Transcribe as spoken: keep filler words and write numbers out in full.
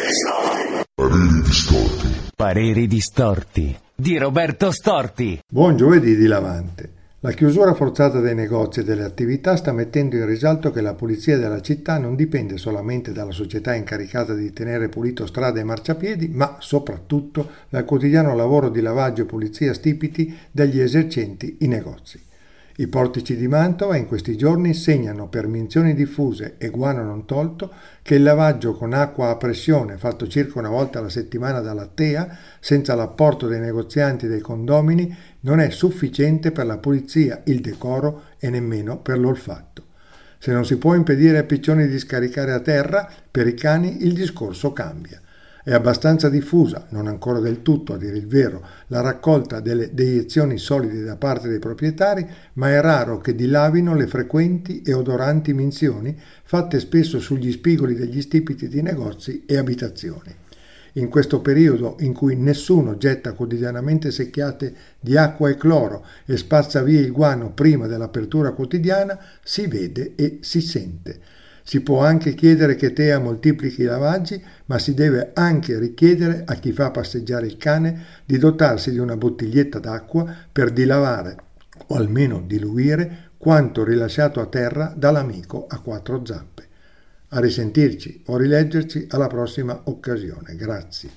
Pareri distorti. Pareri distorti di Roberto Storti. Buon giovedì di Lavante. La chiusura forzata dei negozi e delle attività sta mettendo in risalto che la pulizia della città non dipende solamente dalla società incaricata di tenere pulito strade e marciapiedi, ma soprattutto dal quotidiano lavoro di lavaggio e pulizia stipiti dagli esercenti i negozi. I portici di Mantova in questi giorni segnano per menzioni diffuse e guano non tolto che il lavaggio con acqua a pressione fatto circa una volta alla settimana dalla T E A, senza l'apporto dei negozianti e dei condomini, non è sufficiente per la pulizia, il decoro e nemmeno per l'olfatto. Se non si può impedire ai piccioni di scaricare a terra, per i cani il discorso cambia. È abbastanza diffusa, non ancora del tutto a dire il vero, la raccolta delle deiezioni solide da parte dei proprietari, ma è raro che dilavino le frequenti e odoranti minzioni fatte spesso sugli spigoli degli stipiti di negozi e abitazioni. In questo periodo in cui nessuno getta quotidianamente secchiate di acqua e cloro e spazza via il guano prima dell'apertura quotidiana, si vede e si sente. Si può anche chiedere che T E A moltiplichi i lavaggi, ma si deve anche richiedere a chi fa passeggiare il cane di dotarsi di una bottiglietta d'acqua per dilavare, o almeno diluire, quanto rilasciato a terra dall'amico a quattro zampe. A risentirci o rileggerci alla prossima occasione. Grazie.